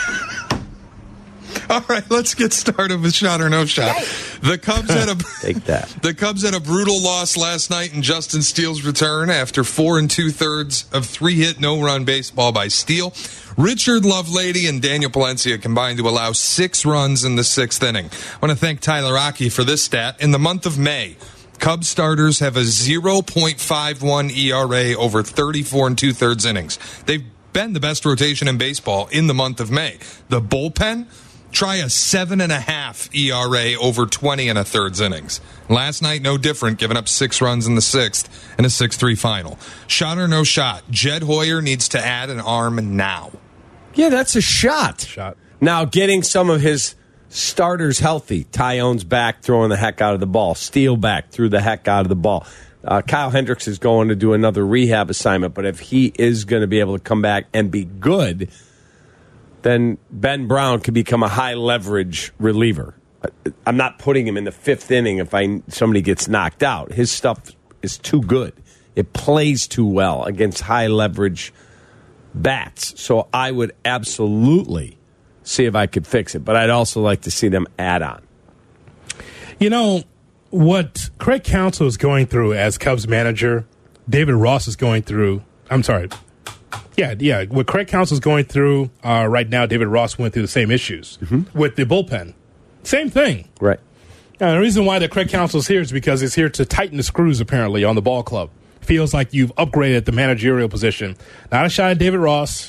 All right, let's get started with Shot or No Shot. The Cubs had a Take that. The Cubs had a brutal loss last night in Justin Steele's return after four and two thirds of three-hit no-run baseball by Steele. Richard Lovelady and Daniel Palencia combined to allow six runs in the sixth inning. I want to thank Tyler Aki for this stat. In the month of May, Cubs starters have a zero point five one E R A over thirty-four and two-thirds innings. They've been the best rotation in baseball in the month of May. The bullpen, try a seven and a half E R A over twenty and a thirds innings. Last night, no different, giving up six runs in the sixth and a six three final. Shot or no shot, Jed Hoyer needs to add an arm now. Yeah, that's a shot. Shot. Now, getting some of his starters healthy. Tyone's back, throwing the heck out of the ball. Steele back, threw the heck out of the ball. Uh, Kyle Hendricks is going to do another rehab assignment, but if he is going to be able to come back and be good, then Ben Brown could become a high-leverage reliever. I'm not putting him in the fifth inning if I somebody gets knocked out. His stuff is too good. It plays too well against high-leverage bats. So I would absolutely see if I could fix it, but I'd also like to see them add on. You know, what Craig Counsell is going through as Cubs manager, David Ross is going through, I'm sorry, yeah, yeah, what Craig Counsell is going through uh, right now, David Ross went through the same issues mm-hmm. with the bullpen. Same thing. Right. Uh, the reason why the Craig Counsell is here is because he's here to tighten the screws, apparently, on the ball club. Feels like you've upgraded the managerial position. Not a shot at David Ross.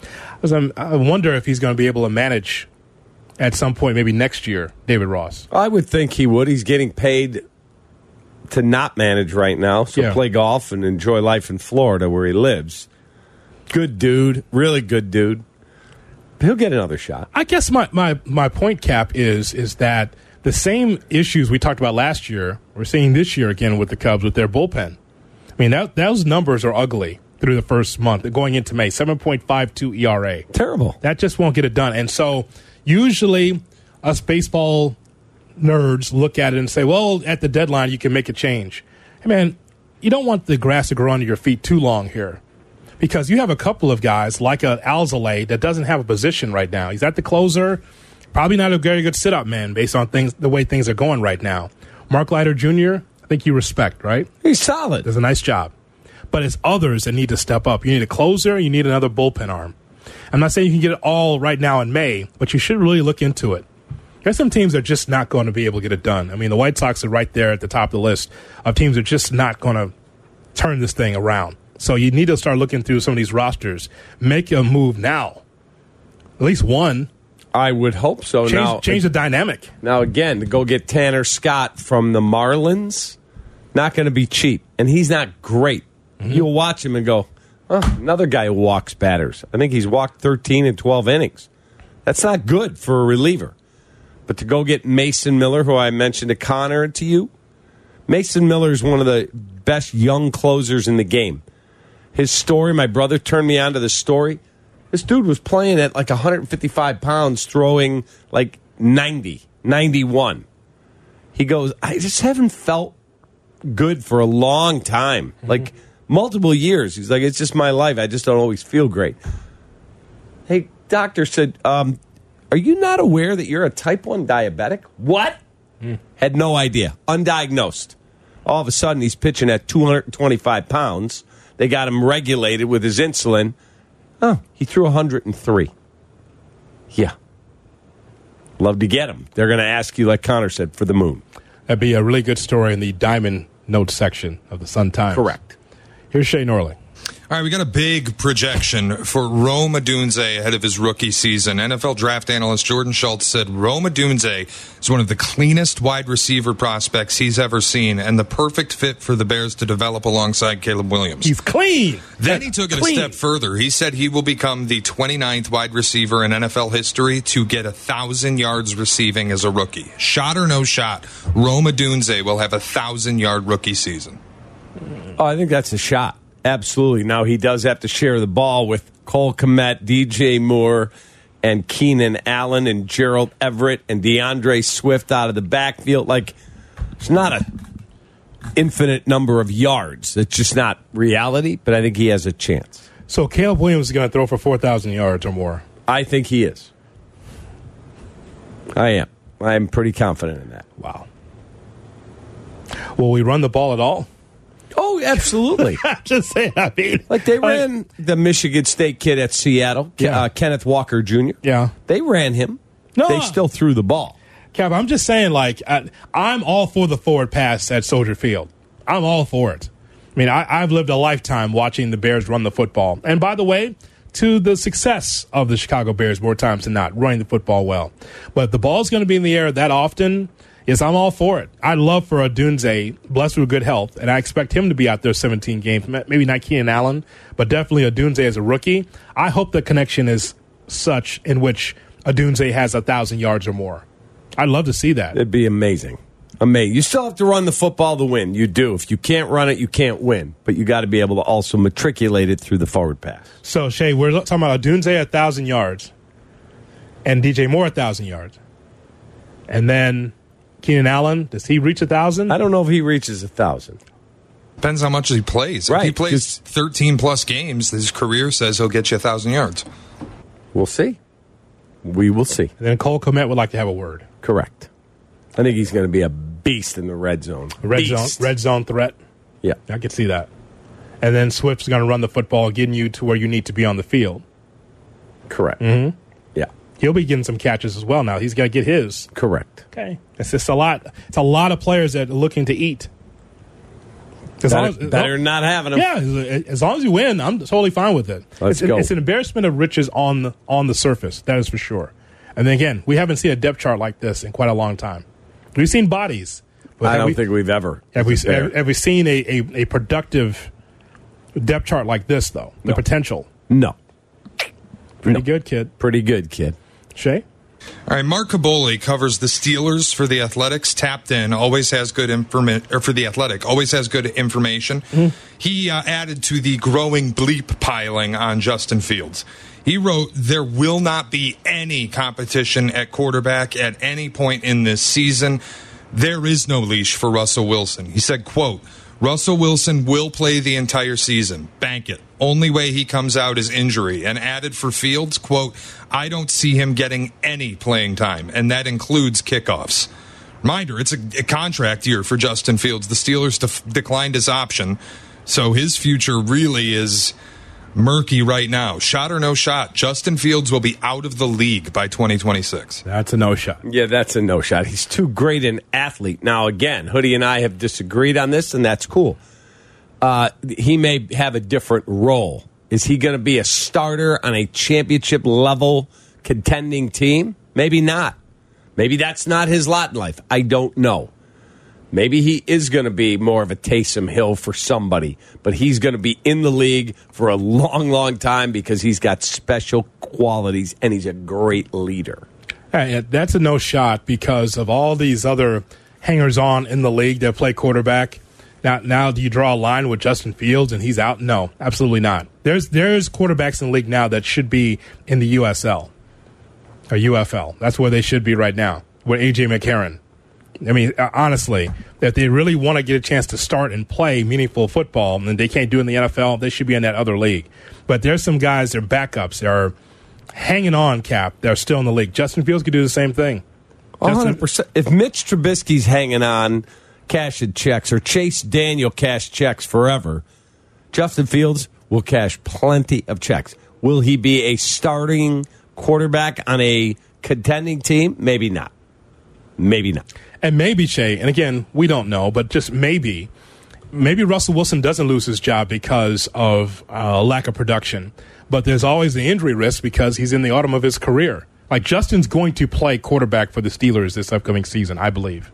I wonder if he's going to be able to manage at some point, maybe next year, David Ross. I would think he would. He's getting paid to not manage right now, so yeah. play golf and enjoy life in Florida where he lives. Good dude, really good dude. He'll get another shot. I guess my, my, my point, Cap, is is that the same issues we talked about last year, we're seeing this year again with the Cubs with their bullpen. I mean, that, those numbers are ugly through the first month, going into May, seven point five two E R A. Terrible. That just won't get it done. And so usually us baseball nerds look at it and say, well, at the deadline, you can make a change. Hey, man, you don't want the grass to grow under your feet too long here because you have a couple of guys like a Alzolay that doesn't have a position right now. He's at the closer, probably not a very good sit-up man based on things the way things are going right now. Mark Leiter Junior, I think you respect, right? He's solid. Does a nice job. But it's others that need to step up. You need a closer. You need another bullpen arm. I'm not saying you can get it all right now in May, but you should really look into it. There's some teams that are just not going to be able to get it done. I mean, the White Sox are right there at the top of the list of teams that are just not going to turn this thing around. So you need to start looking through some of these rosters. Make a move now. At least one. I would hope so. Change, now, change the dynamic. Now, again, to go get Tanner Scott from the Marlins, Not going to be cheap. And he's not great. Mm-hmm. You'll watch him and go, oh, another guy who walks batters. I think he's walked thirteen in twelve innings. That's not good for a reliever. But to go get Mason Miller, who I mentioned to Connor and to you, Mason Miller is one of the best young closers in the game. His story, my brother turned me on to the story. This dude was playing at like one hundred fifty-five pounds, throwing like ninety, ninety-one. He goes, I just haven't felt good for a long time. Mm-hmm. Like multiple years. He's like, it's just my life. I just don't always feel great. Hey, doctor said, um, are you not aware that you're a type one diabetic? What? Mm. Had no idea. Undiagnosed. All of a sudden, he's pitching at two hundred twenty-five pounds. They got him regulated with his insulin. Oh, he threw one hundred three. Yeah. Love to get him. They're going to ask you, like Connor said, for the moon. That'd be a really good story in the Diamond Notes section of the Sun-Times. Correct. Here's Shay Norley. All right, we got a big projection for Rome Odunze ahead of his rookie season. N F L draft analyst Jordan Schultz said Rome Odunze is one of the cleanest wide receiver prospects he's ever seen and the perfect fit for the Bears to develop alongside Caleb Williams. He's clean. Then he took it clean. a step further. He said he will become the twenty-ninth wide receiver in N F L history to get one thousand yards receiving as a rookie. Shot or no shot, Rome Odunze will have a one thousand-yard rookie season. Oh, I think that's a shot. Absolutely. Now, he does have to share the ball with Cole Kmet, D J Moore, and Keenan Allen, and Gerald Everett, and DeAndre Swift out of the backfield. Like, it's not an infinite number of yards. It's just not reality, but I think he has a chance. So Caleb Williams is going to throw for four thousand yards or more? I think he is. I am. I am pretty confident in that. Wow. Will we run the ball at all? Oh, absolutely. Just saying, I mean. Like they ran I, the Michigan State kid at Seattle, yeah. uh, Kenneth Walker Junior Yeah. They ran him. No. They still threw the ball. Cap, I'm just saying, like, I, I'm all for the forward pass at Soldier Field. I'm all for it. I mean, I, I've lived a lifetime watching the Bears run the football. And by the way, to the success of the Chicago Bears more times than not, running the football well. But if the ball's going to be in the air that often, yes, I'm all for it. I'd love for Odunze, blessed with good health, and I expect him to be out there seventeen games. Maybe not Keenan Allen, but definitely Odunze as a rookie. I hope the connection is such in which Odunze has one thousand yards or more. I'd love to see that. It'd be amazing. Amazing. You still have to run the football to win. You do. If you can't run it, you can't win. But you got to be able to also matriculate it through the forward pass. So, Shay, we're talking about Odunze at one thousand yards and D J Moore at one thousand yards. And then Keenan Allen, does he reach one thousand? I don't know if he reaches one thousand. Depends how much he plays. Right, if he plays thirteen-plus games, his career says he'll get you one thousand yards. We'll see. We will see. And then Cole Kmet would like to have a word. Correct. I think he's going to be a beast in the red zone. Red beast. zone, red zone threat. Yeah, I can see that. And then Swift's going to run the football, getting you to where you need to be on the field. Correct. Mm-hmm. Yeah, he'll be getting some catches as well. Now he's got to get his. Correct. Okay, it's just a lot. It's a lot of players that are looking to eat. As better, long as, better not having them. Yeah, as long as you win, I'm totally fine with it. Let's it's, go. It's an embarrassment of riches on the on the surface. That is for sure. And then again, we haven't seen a depth chart like this in quite a long time. We've seen bodies. But I don't we, think we've ever. Have we, have, have we seen a, a, a productive depth chart like this, though? The no. potential? No. Pretty no. good, kid. Pretty good, kid. Shay? All right, Mark Caboli covers the Steelers for the Athletics. Tapped in, always has good information, or for the Athletic, always has good information. Mm-hmm. He uh, added to the growing bleep piling on Justin Fields. He wrote, there will not be any competition at quarterback at any point in this season. There is no leash for Russell Wilson. He said, quote, Russell Wilson will play the entire season. Bank it. Only way he comes out is injury. And added for Fields, quote, I don't see him getting any playing time, and that includes kickoffs. Reminder, it's a, a contract year for Justin Fields. The Steelers def- declined his option, so his future really is murky right now. Shot or no shot, Justin Fields will be out of the league by twenty twenty-six. That's a no shot. Yeah, that's a no shot. He's too great an athlete. Now, again, Hoodie and I have disagreed on this, and that's cool. Uh, he may have a different role. Is he going to be a starter on a championship-level contending team? Maybe not. Maybe that's not his lot in life. I don't know. Maybe he is going to be more of a Taysom Hill for somebody, but he's going to be in the league for a long, long time because he's got special qualities and he's a great leader. Hey, that's a no shot because of all these other hangers-on in the league that play quarterback. Now, now, do you draw a line with Justin Fields and he's out? No, absolutely not. There's there's quarterbacks in the league now that should be in the U S L or U F L. That's where they should be right now with A J McCarron. I mean, honestly, if they really want to get a chance to start and play meaningful football, and they can't do it in the N F L, they should be in that other league. But there's some guys, they're backups, they're hanging on, Cap, they're still in the league. Justin Fields could do the same thing. one hundred percent. If Mitch Trubisky's hanging on, cashing checks, or Chase Daniel cash checks forever, Justin Fields will cash plenty of checks. Will he be a starting quarterback on a contending team? Maybe not. Maybe not. And maybe, Shay, and again, we don't know, but just maybe, maybe Russell Wilson doesn't lose his job because of uh, lack of production. But there's always the injury risk because he's in the autumn of his career. Like, Justin's going to play quarterback for the Steelers this upcoming season, I believe.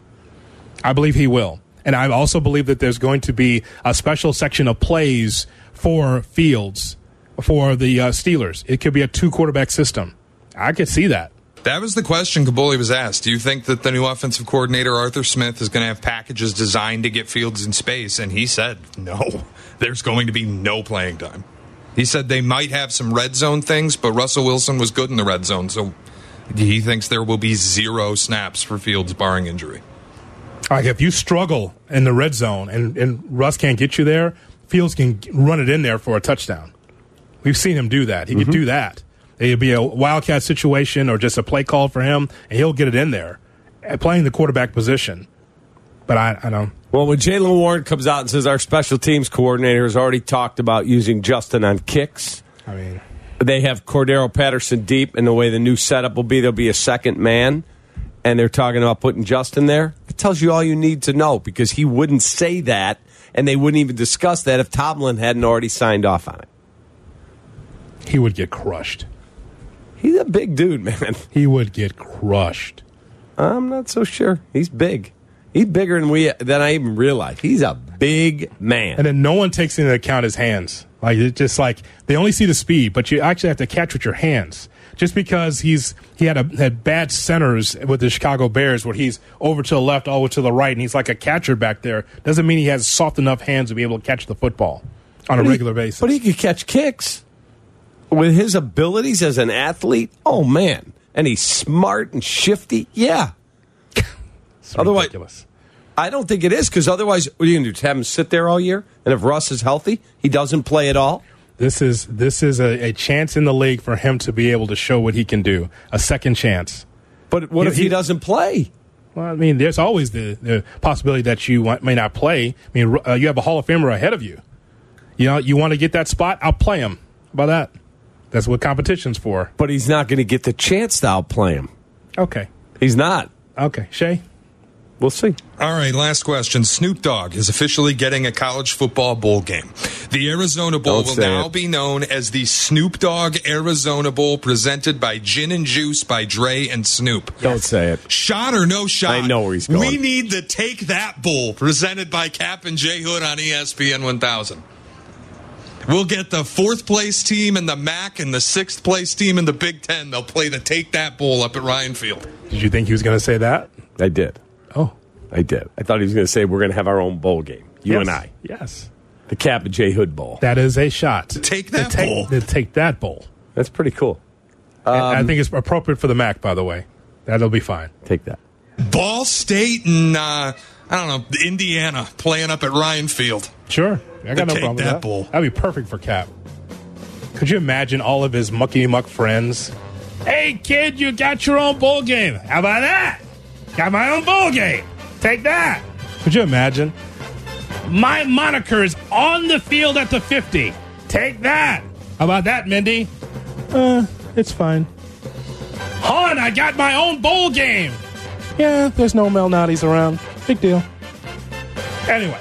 I believe he will. And I also believe that there's going to be a special section of plays for Fields for the uh, Steelers. It could be a two-quarterback system. I could see that. That was the question Kabuli was asked. Do you think that the new offensive coordinator, Arthur Smith, is going to have packages designed to get Fields in space? And he said, no, there's going to be no playing time. He said they might have some red zone things, but Russell Wilson was good in the red zone, so he thinks there will be zero snaps for Fields barring injury. Like, if you struggle in the red zone and, and Russ can't get you there, Fields can run it in there for a touchdown. We've seen him do that. He mm-hmm. could do that. It'd be a wildcat situation or just a play call for him, and he'll get it in there, playing the quarterback position. But I, I don't. Well, when Jaylen Warren comes out and says our special teams coordinator has already talked about using Justin on kicks, I mean, they have Cordero Patterson deep, and the way the new setup will be, there'll be a second man, and they're talking about putting Justin there. It tells you all you need to know because he wouldn't say that, and they wouldn't even discuss that if Tomlin hadn't already signed off on it. He would get crushed. He's a big dude, man. He would get crushed. I'm not so sure. He's big. He's bigger than we than I even realized. He's a big man. And then no one takes into account his hands. Like, it's just like they only see the speed, but you actually have to catch with your hands. Just because he's he had a had bad centers with the Chicago Bears where he's over to the left, over to the right, and he's like a catcher back there, doesn't mean he has soft enough hands to be able to catch the football on but a regular he, basis. But he could catch kicks. With his abilities as an athlete, oh, man. And he's smart and shifty. Yeah. It's otherwise, ridiculous. I don't think it is, because otherwise, what are you going to do? Have him sit there all year? And if Russ is healthy, he doesn't play at all? This is this is a, a chance in the league for him to be able to show what he can do. A second chance. But what he, if he, he doesn't play? Well, I mean, there's always the, the possibility that you want, may not play. I mean, uh, you have a Hall of Famer ahead of you. You know, you want to get that spot? I'll play him. How about that? That's what competition's for. But he's not going to get the chance to outplay him. Okay. He's not. Okay. Shay? We'll see. All right, last question. Snoop Dogg is officially getting a college football bowl game. The Arizona Bowl Don't will now it. be known as the Snoop Dogg Arizona Bowl, presented by Gin and Juice by Dre and Snoop. Don't say it. Shot or no shot? I know where he's going. We need the Take That Bowl, presented by Cap and J Hood on E S P N one thousand. We'll get the fourth place team in the M A C and the sixth place team in the Big Ten. They'll play the Take That Bowl up at Ryan Field. Did you think he was going to say that? I did. Oh. I did. I thought he was going to say we're going to have our own bowl game. You yes. and I. Yes. The Cap and J Hood Bowl. That is a shot. Take That the take, Bowl. The Take That Bowl. That's pretty cool. Um, I Um, think it's appropriate for the M A C, by the way. That'll be fine. Take that. Ball State and, uh, I don't know, Indiana playing up at Ryan Field. Sure. I got The no Take problem with That that. Bowl. That'd be perfect for Cap. Could you imagine all of his mucky-muck friends? Hey, kid, you got your own bowl game. How about that? Got my own bowl game. Take that. Could you imagine? My moniker's on the field at the fifty. Take that. How about that, Mindy? Uh, it's fine. Hon, I got my own bowl game. Yeah, there's no Mel Notties around. Big deal. Anyway.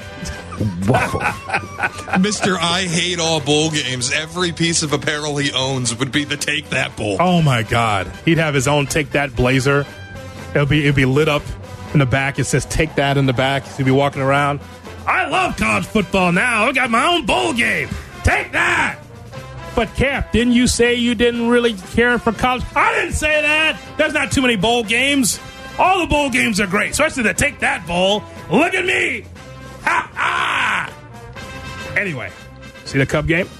Mister I hate all bowl games. Every piece of apparel he owns would be the Take That Bowl. Oh, my God. He'd have his own Take That blazer. It'll be, it'll be lit up In the back, it says "Take That" in the back. You'll be walking around. I love college football now. I got my own bowl game. Take that. But, Cap, didn't you say you didn't really care for college? I didn't say that. There's not too many bowl games. All the bowl games are great. Especially the Take That Bowl. Look at me. Ha ha. Anyway, see the Cub game?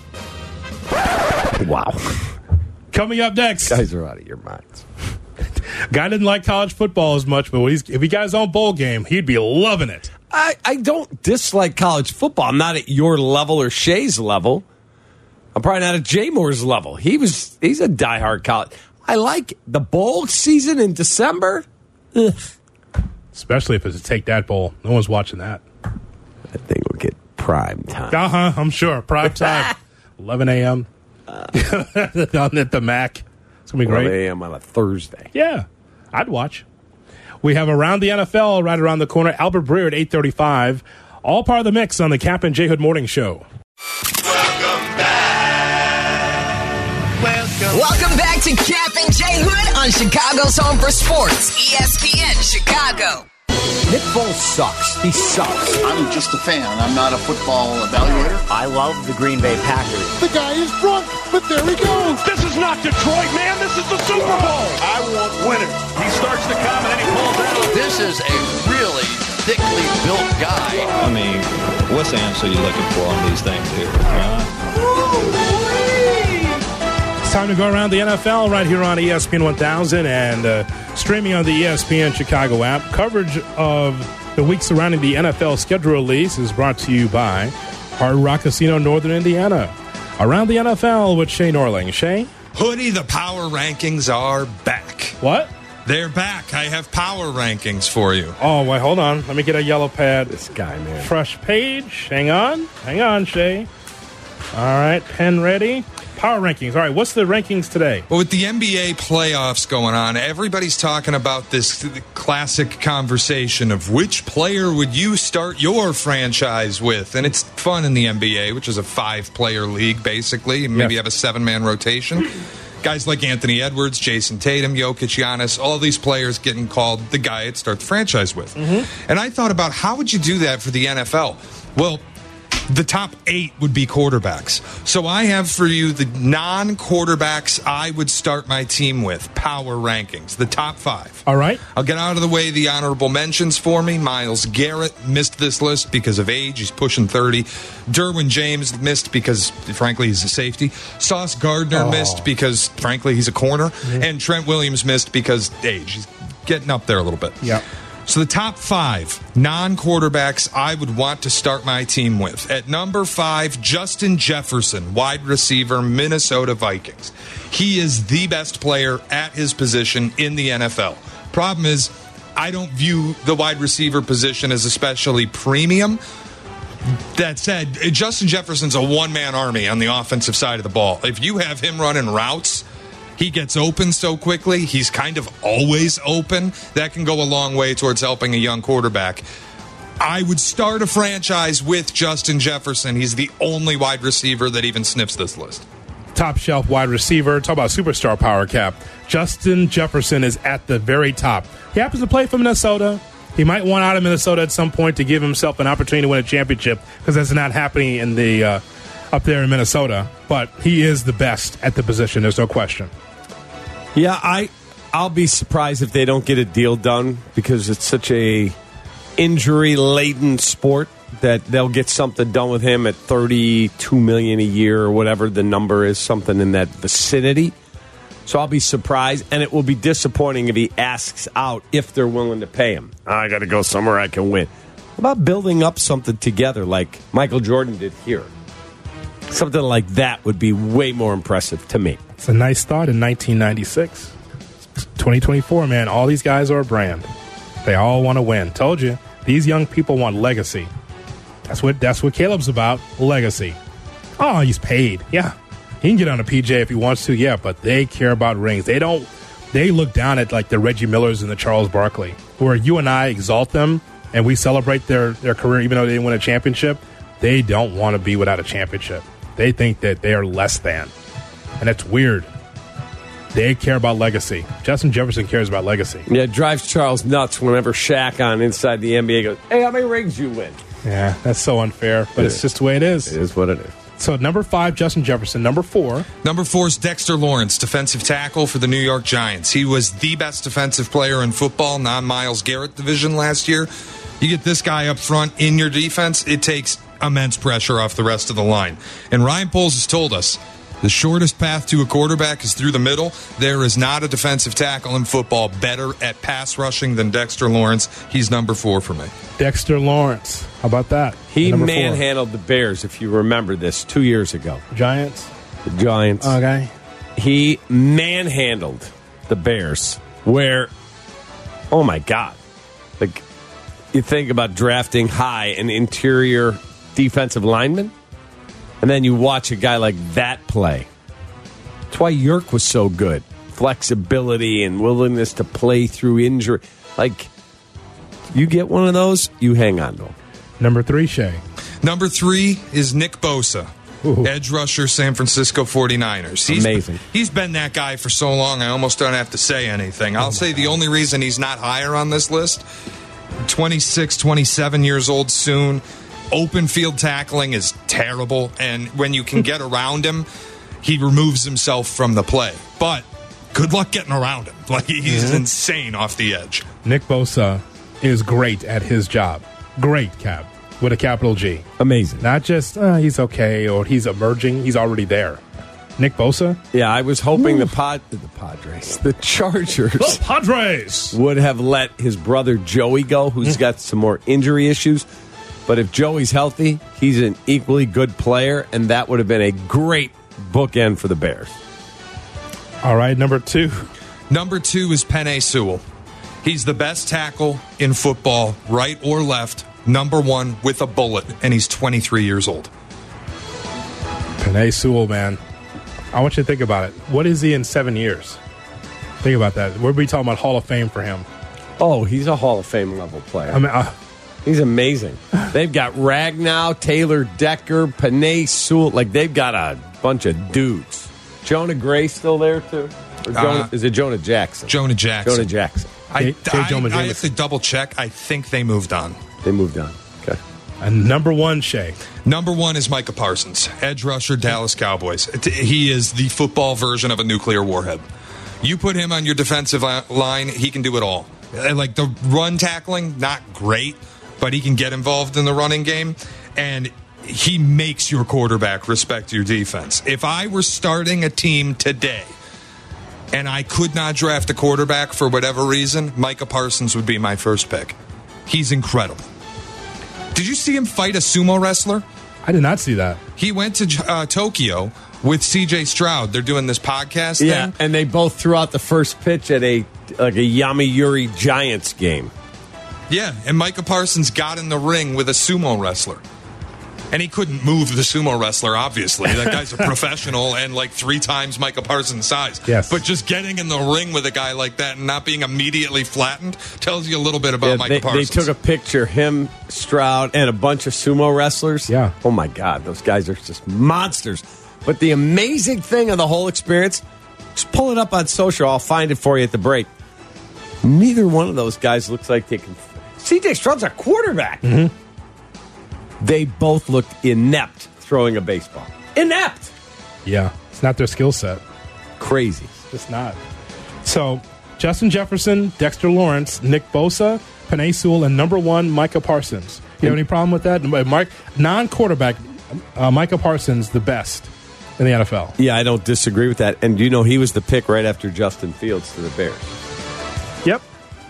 Wow. Coming up next. Guys are out of your minds. Guy didn't like college football as much, but when he's, if he got his own bowl game, he'd be loving it. I, I don't dislike college football. I'm not at your level or Shay's level. I'm probably not at Jay Moore's level. He was he's a diehard college. I like the bowl season in December. Ugh. Especially if it's a Take That Bowl. No one's watching that. That thing will get prime time. Uh-huh, I'm sure. Prime time. eleven a.m. Uh, on at the Mac. It's going to be great. eleven a.m. on a Thursday. Yeah, I'd watch. We have Around the N F L right around the corner. Albert Breer at eight thirty-five. All part of the mix on the Cap and J Hood Morning Show. Welcome back. Welcome. Welcome back to Cap and J Hood on Chicago's Home for Sports, E S P N Chicago. Nick Foles sucks. He sucks. I'm just a fan. I'm not a football evaluator. I love the Green Bay Packers. The guy is drunk, but there he goes. This is not Detroit, man. This is the Super Bowl. I want winners. He starts to come and then he pulls out. This is a really thickly built guy. I mean, what's the answer you're looking for on these things here? Huh? It's time to go around the N F L right here on E S P N one thousand and uh, streaming on the E S P N Chicago app. Coverage of the week surrounding the N F L schedule release is brought to you by Hard Rock Casino, Northern Indiana. Around the N F L with Shay Norling. Shay? Hoodie, the power rankings are back. What? They're back. I have power rankings for you. Oh, wait, hold on. Let me get a yellow pad. This guy, man. Fresh page. Hang on. Hang on, Shay. All right, pen ready. Power rankings. All right, what's the rankings today? Well, with the N B A playoffs going on, everybody's talking about this classic conversation of which player would you start your franchise with? And it's fun in the N B A, which is a five-player league, basically. Maybe Yes. you have a seven-man rotation. Guys like Anthony Edwards, Jason Tatum, Jokic, Giannis, all these players getting called the guy I'd start the franchise with. Mm-hmm. And I thought about how would you do that for the N F L? Well, the top eight would be quarterbacks. So I have for you the non-quarterbacks I would start my team with. Power rankings. The top five. All right. I'll get out of the way the honorable mentions for me. Myles Garrett missed this list because of age. He's pushing thirty. Derwin James missed because, frankly, he's a safety. Sauce Gardner Oh. missed because, frankly, he's a corner. Mm-hmm. And Trent Williams missed because age. He's getting up there a little bit. Yeah. So the top five non-quarterbacks I would want to start my team with. At number five, Justin Jefferson, wide receiver, Minnesota Vikings. He is the best player at his position in the N F L. Problem is, I don't view the wide receiver position as especially premium. That said, Justin Jefferson's a one-man army on the offensive side of the ball. If you have him running routes, he gets open so quickly. He's kind of always open. That can go a long way towards helping a young quarterback. I would start a franchise with Justin Jefferson. He's the only wide receiver that even sniffs this list. Top shelf wide receiver. Talk about superstar power, Cap. Justin Jefferson is at the very top. He happens to play for Minnesota. He might want out of Minnesota at some point to give himself an opportunity to win a championship because that's not happening in the uh, up there in Minnesota. But he is the best at the position. There's no question. Yeah, I, I'll be surprised if they don't get a deal done because it's such a injury-laden sport that they'll get something done with him at thirty-two million dollars a year or whatever the number is, something in that vicinity. So I'll be surprised, and it will be disappointing if he asks out if they're willing to pay him. I got to go somewhere I can win. How about building up something together like Michael Jordan did here? Something like that would be way more impressive to me. It's a nice thought in nineteen ninety-six. twenty twenty-four, man, all these guys are a brand. They all want to win. Told you, these young people want legacy. That's what that's what Caleb's about, legacy. Oh, he's paid. Yeah. He can get on a P J if he wants to, yeah, but they care about rings. They don't they look down at like the Reggie Millers and the Charles Barkley, where you and I exalt them and we celebrate their, their career even though they didn't win a championship. They don't want to be without a championship. They think that they are less than. And it's weird. They care about legacy. Justin Jefferson cares about legacy. Yeah, it drives Charles nuts whenever Shaq on Inside the N B A goes, hey, how many rings you win? Yeah, that's so unfair, but It it's is. just the way it is. It is what it is. So number five, Justin Jefferson. Number four. Number four is Dexter Lawrence, defensive tackle for the New York Giants. He was the best defensive player in football, non-Myles Garrett division last year. You get this guy up front in your defense, it takes immense pressure off the rest of the line. And Ryan Poles has told us the shortest path to a quarterback is through the middle. There is not a defensive tackle in football better at pass rushing than Dexter Lawrence. He's number four for me. Dexter Lawrence. How about that? He Number four. manhandled the Bears, if you remember this, two years ago. Giants. The Giants. Okay. He manhandled the Bears, where, oh my God. Like, you think about drafting high an interior defensive lineman, and then you watch a guy like that play. That's why Yerk was so good. Flexibility and willingness to play through injury. Like, you get one of those, you hang on to him. Number three, Shay. Number three is Nick Bosa, Ooh. edge rusher, San Francisco forty-niners. He's, Amazing. He's been that guy for so long, I almost don't have to say anything. I'll say the only reason he's not higher on this list, twenty-six, twenty-seven years old soon. Open field tackling is terrible, and when you can get around him, he removes himself from the play. But good luck getting around him. Like, he's Mm-hmm. insane off the edge. Nick Bosa is great at his job. Great, Cap, with a capital G. Amazing. Not just, uh, he's okay, or he's emerging. He's already there. Nick Bosa? Yeah, I was hoping the pod, the Padres, the Chargers, The Padres! would have let his brother Joey go, who's got some more injury issues. But if Joey's healthy, he's an equally good player, and that would have been a great bookend for the Bears. All right, number two. Number two is Penei Sewell. He's the best tackle in football, right or left, number one with a bullet, and he's twenty-three years old. Penei Sewell, man. I want you to think about it. What is he in seven years? Think about that. We're be talking about Hall of Fame for him. Oh, he's a Hall of Fame level player. I mean, uh, He's amazing. They've got Ragnow, Taylor Decker, Penei Sewell. Like, they've got a bunch of dudes. Jonah Gray still there, too? Or Jonah, Uh, is it Jonah Jackson? Jonah Jackson. Jonah Jackson. I, J- J. I, Jonah I have Jameson. to double check. I think they moved on. They moved on. Okay. and number one, Shay. Number one is Micah Parsons, edge rusher, Dallas Cowboys. He is the football version of a nuclear warhead. You put him on your defensive line, he can do it all. Like the run tackling, not great, but he can get involved in the running game, and he makes your quarterback respect your defense. If I were starting a team today and I could not draft a quarterback for whatever reason, Micah Parsons would be my first pick. He's incredible. Did you see him fight a sumo wrestler? I did not see that. He went to uh, Tokyo with C J Stroud. They're doing this podcast Yeah, thing. and they both threw out the first pitch at a like a Yomiuri Giants game. Yeah, and Micah Parsons got in the ring with a sumo wrestler. And he couldn't move the sumo wrestler, obviously. That guy's a professional and like three times Micah Parsons' size. Yes. But just getting in the ring with a guy like that and not being immediately flattened tells you a little bit about Yeah, Micah they, they Parsons. took a picture, him, Stroud, and a bunch of sumo wrestlers. Yeah. Oh, my God. Those guys are just monsters. But the amazing thing of the whole experience, just pull it up on social. I'll find it for you at the break. Neither one of those guys looks like they can. C J Stroud's a quarterback. Mm-hmm. They both looked inept throwing a baseball. Inept. Yeah, it's not their skill set. Crazy. It's just not. So, Justin Jefferson, Dexter Lawrence, Nick Bosa, Penei Sewell, and number one, Micah Parsons. You have any problem with that? Mike, non-quarterback, uh, Micah Parsons, the best in the N F L. Yeah, I don't disagree with that. And you know, he was the pick right after Justin Fields to the Bears. Yep.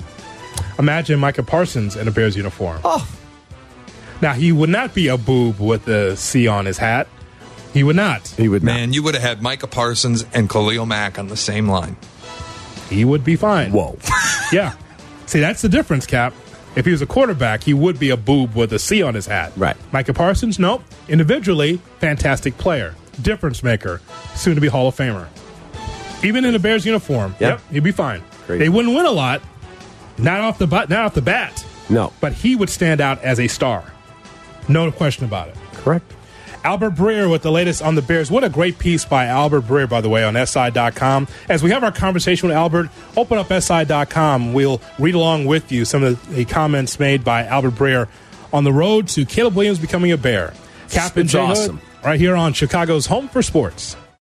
Imagine Micah Parsons in a Bears uniform. Oh. Now, he would not be a boob with the C on his hat. He would not. He would not. Man, you would have had Micah Parsons and Khalil Mack on the same line. He would be fine. Whoa. Yeah. See, that's the difference, Cap. If he was a quarterback, he would be a boob with a C on his hat. Right. Micah Parsons, nope. Individually, fantastic player. Difference maker. Soon to be Hall of Famer. Even in a Bears uniform, Yep. yep, he'd be fine. Great. They wouldn't win a lot. Not off the bat, not off the bat. No. But he would stand out as a star. No question about it. Correct. Albert Breer with the latest on the Bears. What a great piece by Albert Breer, by the way, on S I dot com. As we have our conversation with Albert, open up S I dot com. We'll read along with you some of the comments made by Albert Breer on the road to Caleb Williams becoming a Bear. Captain It's Jay awesome. Hood, right here on Chicago's Home for Sports.